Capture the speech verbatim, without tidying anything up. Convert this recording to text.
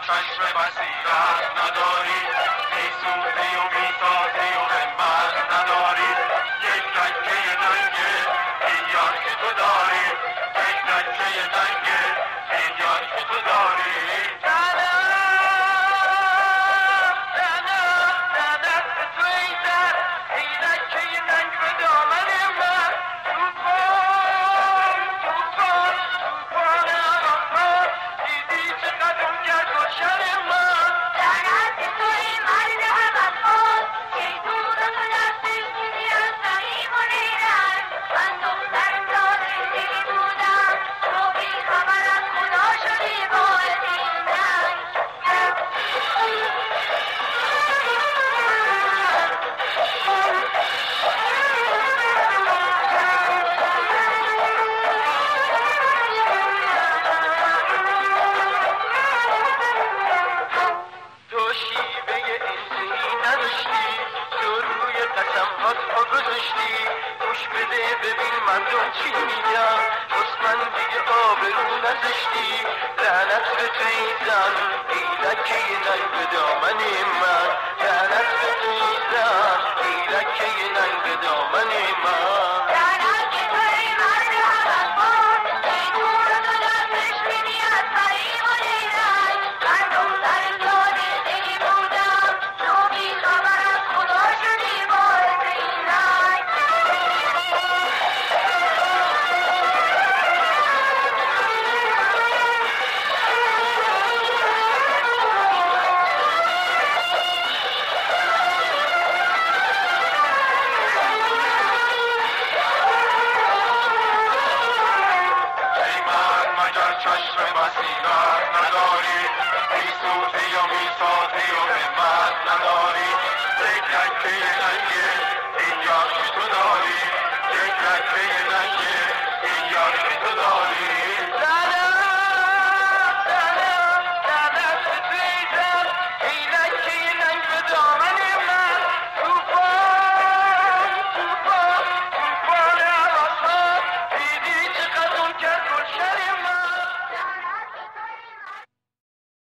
چشم بصیرت نداری، میسوزی و میسازی و همت نداری، یک لکه ننگه این یار که تو داری، یک لکه ننگه این یار که تو داری. گوش بده ببین من دون چی میگم، بس من دیگه آبرو نزشتی، لعنت به تو این زن ایلکه ننگ به دامن من، لعنت به تو این زن ایلکه ننگ به دامن من. چشم بصیرت نداری، میسوزی و میسازی و همت نداری، یک لکه ننگه این یار که تو داری، یک لکه ننگه این یار که تو داری.